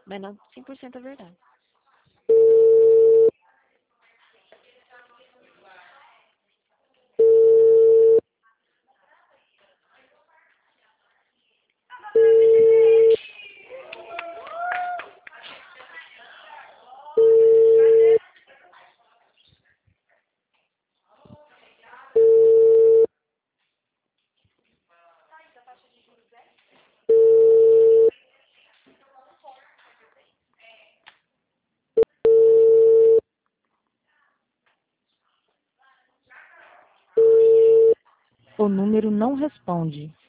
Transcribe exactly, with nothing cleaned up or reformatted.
Mas não cem por cento é verdade. O número não responde.